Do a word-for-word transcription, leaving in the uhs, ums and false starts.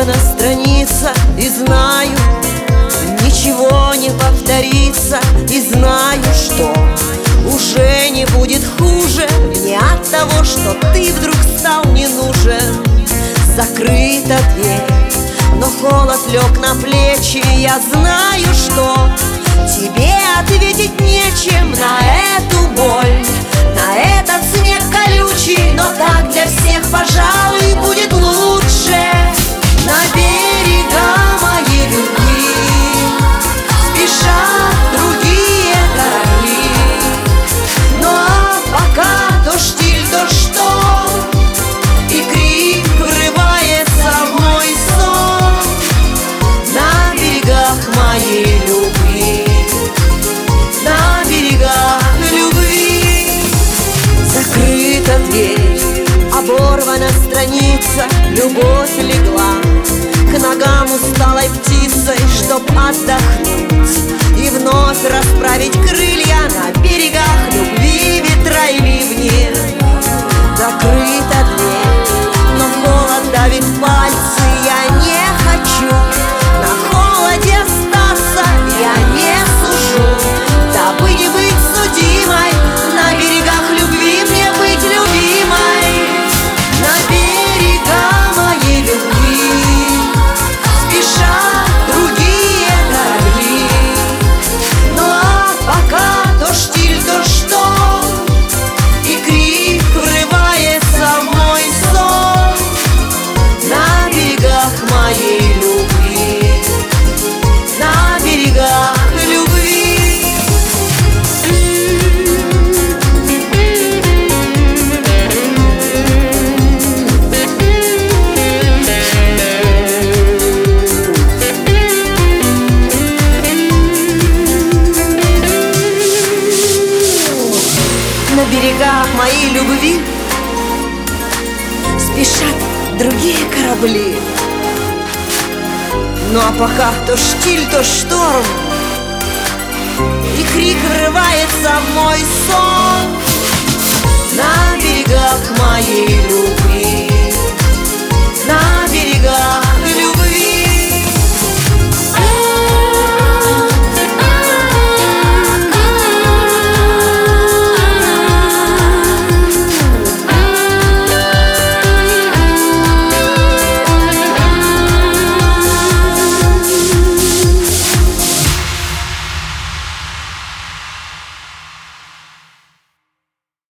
оборвана страница, и знаю, ничего не повторится. И знаю, что уже не будет хуже не от того, что ты вдруг стал не нужен. Закрыта дверь, но холод лег на плечи. Я знаю, что тебе ответить нечем на эту боль, на этот снег колючий. Но так для всех, пожалуй, будет лучше. На берега моей любви спешат другие корабли. Ну а пока то штиль, то шторм, и крик врывается в мой сон. На берегах моей любви, на берегах любви. Закрыта дверь, оборвана страница, любовь легла к ногам усталой птицей, чтоб отдохнуть и вновь расправить крылья. На берегах любви ветра и ливни. Закрыта дверь, но холод давит пальцы. Я не хочу на холоде остаться, я не сужу, дабы не быть судимой. На берегах любви мне быть любимой. На берега моей любви спешат другие корабли. Ну а пока то штиль, то шторм, и крик врывается в мой сон. На берегах моей любви, на берегах любви. На берегах моей любви спешат другие корабли. Ну а пока то штиль, то шторм, и крик врывается в мой